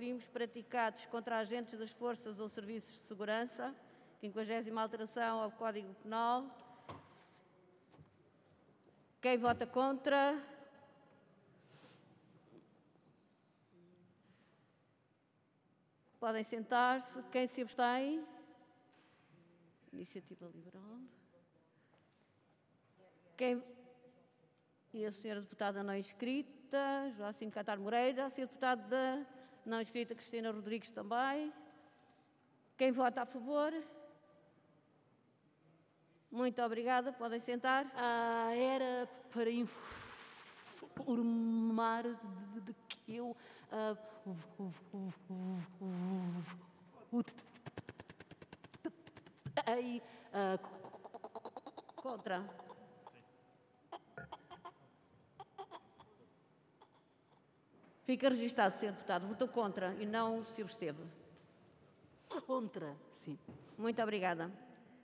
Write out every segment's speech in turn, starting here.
crimes praticados contra agentes das forças ou serviços de segurança, 50ª alteração ao Código Penal. Quem vota contra? Podem sentar-se. Quem se abstém? Iniciativa Liberal. Quem... E a senhora deputada não inscrita, Joacim Catar Moreira. A senhora deputada não inscrita, Cristina Rodrigues também. Quem vota a favor? Muito obrigada. Podem sentar. Era para informar de que eu votei contra. Fica registado, Sr. Deputado. Votou contra e não se absteve. Contra, sim. Muito obrigada.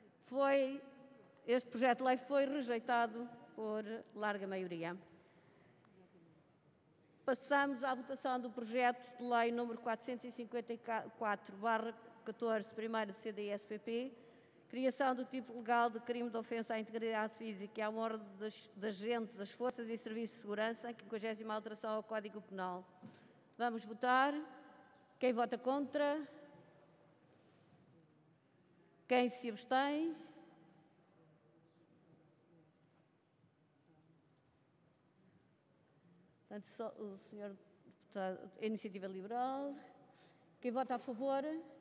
Este projeto de lei foi rejeitado por larga maioria. Passamos à votação do projeto de lei número 454/14, primeiro do CDS-PP, criação do tipo legal de crime de ofensa à integridade física e à honra de agente das Forças e Serviços de Segurança, 50ª alteração ao Código Penal. Vamos votar. Quem vota contra? Quem se abstém? Portanto, só o senhor deputado, a Iniciativa Liberal. Quem vota a favor?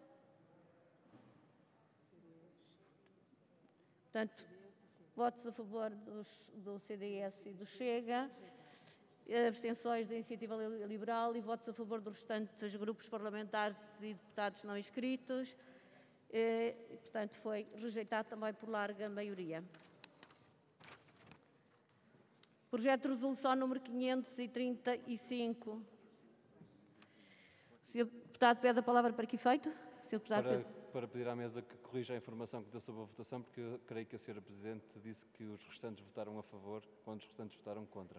Portanto, votos a favor do CDS e do Chega, abstenções da Iniciativa Liberal e votos a favor dos restantes grupos parlamentares e deputados não inscritos. E, portanto, foi rejeitado também por larga maioria. Projeto de resolução número 535. O senhor deputado pede a palavra para que efeito? Para pedir à mesa que corrija a informação que deu sobre a votação, porque eu creio que a senhora Presidente disse que os restantes votaram a favor, quando os restantes votaram contra.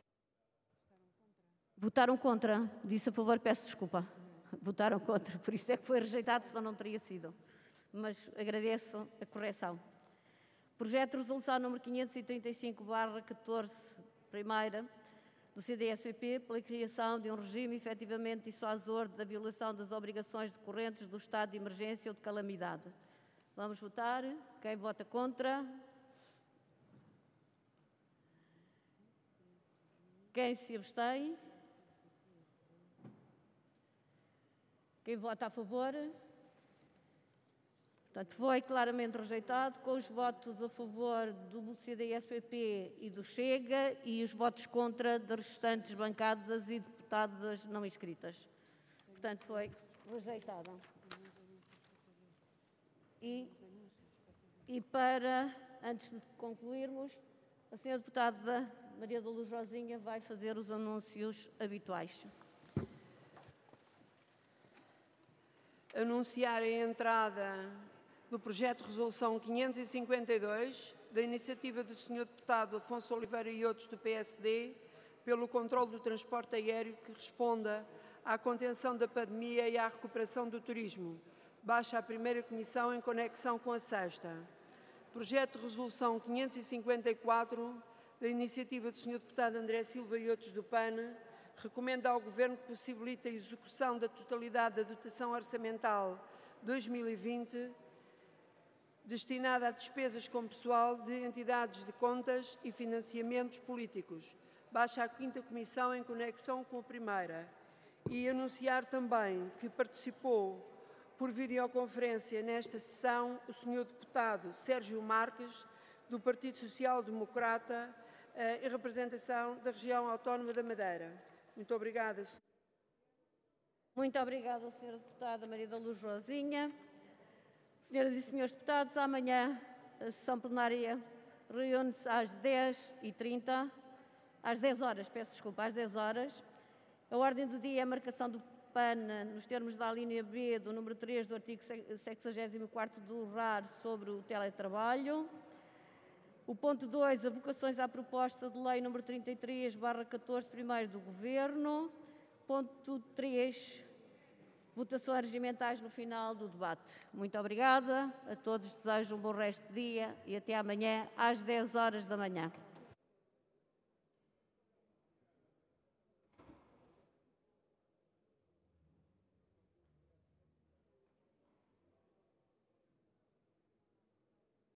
Votaram contra. Disse a favor, peço desculpa. Votaram contra, por isso é que foi rejeitado, senão não teria sido. Mas agradeço a correção. Projeto de resolução número 535/14, primeira, do CDS-PP, pela criação de um regime efetivamente dissuasor da violação das obrigações decorrentes do estado de emergência ou de calamidade. Vamos votar. Quem vota contra? Quem se abstém? Quem vota a favor? Portanto, foi claramente rejeitado, com os votos a favor do CDS-PP e do Chega e os votos contra das restantes bancadas e deputadas não inscritas. Portanto, foi rejeitado. E para, antes de concluirmos, a senhora deputada Maria da Luz Rosinha vai fazer os anúncios habituais. Anunciar a entrada do projeto de resolução 552, da iniciativa do Sr. Deputado Afonso Oliveira e outros do PSD, pelo controle do transporte aéreo que responda à contenção da pandemia e à recuperação do turismo. Baixa a primeira comissão em conexão com a sexta. Projeto de resolução 554, da iniciativa do Sr. Deputado André Silva e outros do PAN, recomenda ao Governo que possibilite a execução da totalidade da dotação orçamental 2020 destinada a despesas com pessoal de entidades de contas e financiamentos políticos. Baixa a quinta comissão em conexão com a primeira. E anunciar também que participou por videoconferência nesta sessão o Sr. Deputado Sérgio Marques, do Partido Social Democrata, em representação da região autónoma da Madeira. Muito obrigada. Muito obrigada, Sra. Deputada Maria da Luz Rosinha. Senhoras e senhores deputados, amanhã a sessão plenária reúne-se às 10h30, às 10 horas, peço desculpa, às 10 horas. A ordem do dia é a marcação do PAN, nos termos da linha B do número 3 do artigo 64º do RAR sobre o teletrabalho. O ponto 2, avocações à proposta de lei número 33/14, primeiro do Governo. Ponto 3, votações regimentais no final do debate. Muito obrigada a todos, desejo um bom resto de dia e até amanhã às 10 horas da manhã.